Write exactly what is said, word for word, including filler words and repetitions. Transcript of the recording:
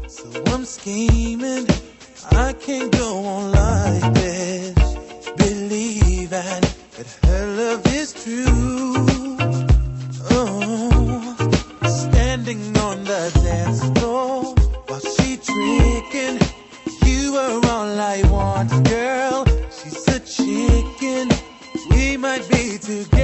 So I'm scheming, I can't go on like this, believing that her love is true. Oh, standing on the dance floor while she tricking, you are all I want, girl. She's a chicken, we might be together.